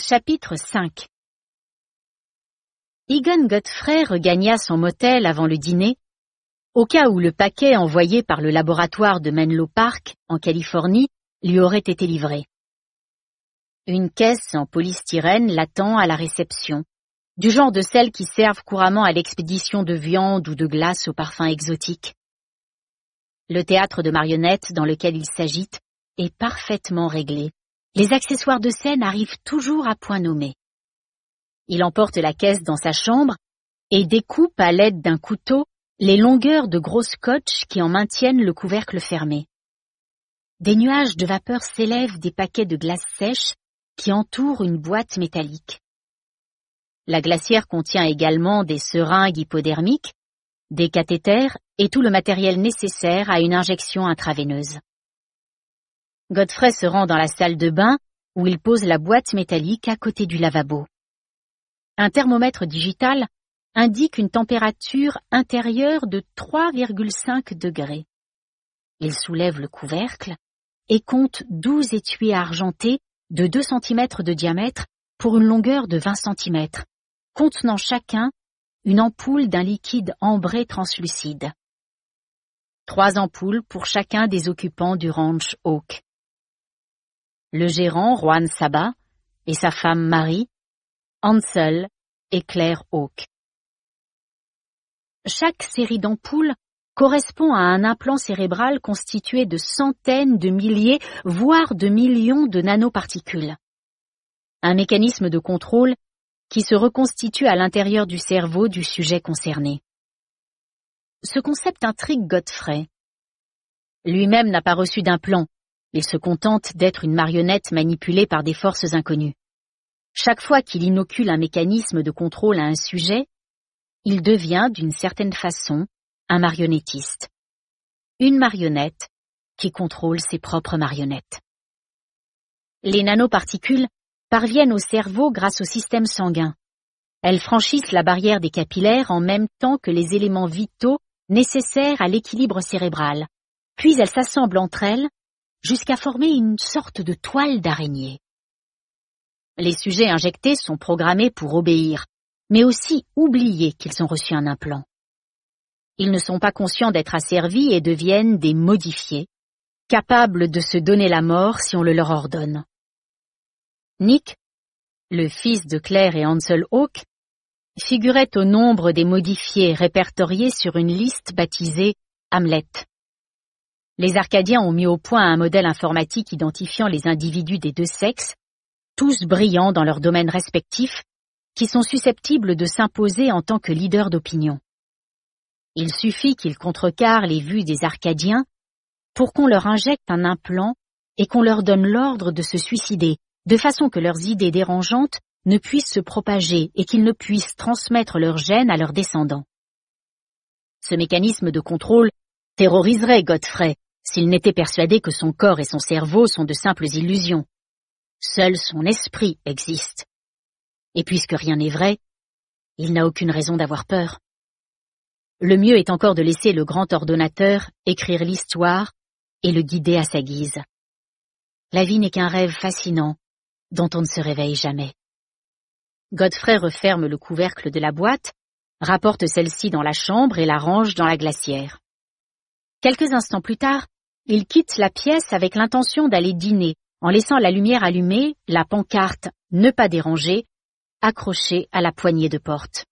Chapitre 5. Egon Godfrey regagna son motel avant le dîner, au cas où le paquet envoyé par le laboratoire de Menlo Park, en Californie, lui aurait été livré. Une caisse en polystyrène l'attend à la réception, du genre de celles qui servent couramment à l'expédition de viande ou de glace aux parfums exotiques. Le théâtre de marionnettes dans lequel il s'agite est parfaitement réglé. Les accessoires de scène arrivent toujours à point nommé. Il emporte la caisse dans sa chambre et découpe à l'aide d'un couteau les longueurs de gros scotch qui en maintiennent le couvercle fermé. Des nuages de vapeur s'élèvent des paquets de glace sèche qui entourent une boîte métallique. La glacière contient également des seringues hypodermiques, des cathéters et tout le matériel nécessaire à une injection intraveineuse. Godfrey se rend dans la salle de bain où il pose la boîte métallique à côté du lavabo. Un thermomètre digital indique une température intérieure de 3,5 degrés. Il soulève le couvercle et compte 12 étuis argentés de 2 cm de diamètre pour une longueur de 20 cm, contenant chacun une ampoule d'un liquide ambré translucide. 3 ampoules pour chacun des occupants du ranch Oak. Le gérant Juan Saba et sa femme Marie, Hansel et Claire Oak. Chaque série d'ampoules correspond à un implant cérébral constitué de centaines de milliers, voire de millions de nanoparticules. Un mécanisme de contrôle qui se reconstitue à l'intérieur du cerveau du sujet concerné. Ce concept intrigue Godfrey. Lui-même n'a pas reçu d'implant. Il se contente d'être une marionnette manipulée par des forces inconnues. Chaque fois qu'il inocule un mécanisme de contrôle à un sujet, il devient, d'une certaine façon, un marionnettiste. Une marionnette qui contrôle ses propres marionnettes. Les nanoparticules parviennent au cerveau grâce au système sanguin. Elles franchissent la barrière des capillaires en même temps que les éléments vitaux nécessaires à l'équilibre cérébral. Puis elles s'assemblent entre elles jusqu'à former une sorte de toile d'araignée. Les sujets injectés sont programmés pour obéir, mais aussi oublier qu'ils ont reçu un implant. Ils ne sont pas conscients d'être asservis et deviennent des modifiés, capables de se donner la mort si on le leur ordonne. Nick, le fils de Claire et Hansel Oak, figurait au nombre des modifiés répertoriés sur une liste baptisée Hamlet. Les Arcadiens ont mis au point un modèle informatique identifiant les individus des deux sexes, tous brillants dans leurs domaines respectifs, qui sont susceptibles de s'imposer en tant que leaders d'opinion. Il suffit qu'ils contrecarrent les vues des Arcadiens pour qu'on leur injecte un implant et qu'on leur donne l'ordre de se suicider, de façon que leurs idées dérangeantes ne puissent se propager et qu'ils ne puissent transmettre leurs gènes à leurs descendants. Ce mécanisme de contrôle terroriserait Godfrey s'il n'était persuadé que son corps et son cerveau sont de simples illusions. Seul son esprit existe. Et puisque rien n'est vrai, il n'a aucune raison d'avoir peur. Le mieux est encore de laisser le grand ordonnateur écrire l'histoire et le guider à sa guise. La vie n'est qu'un rêve fascinant dont on ne se réveille jamais. Godfrey referme le couvercle de la boîte, rapporte celle-ci dans la chambre et la range dans la glacière. Quelques instants plus tard, il quitte la pièce avec l'intention d'aller dîner, en laissant la lumière allumée, la pancarte « Ne pas déranger » accrochée à la poignée de porte.